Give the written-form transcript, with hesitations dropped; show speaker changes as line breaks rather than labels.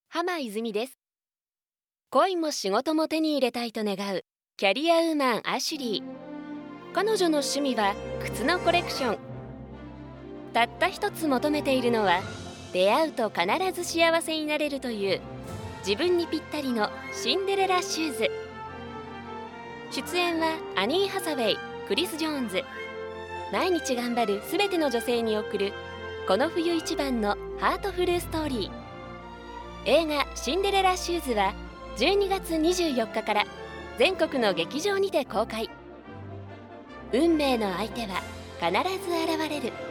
浜泉です。恋も仕事も手に入れたいと願うキャリアウーマンアシュリー。彼女の趣味は靴のコレクション。たった一つ求めているのは、出会うと必ず幸せになれるという自分にぴったりのシンデレラシューズ。出演はアニー・ハサウェイ、クリス・ジョーンズ。毎日頑張るすべての女性に送るこの冬一番のハートフルストーリー。映画シンデレラシューズは12月24日から全国の劇場にて公開。運命の相手は必ず現れる。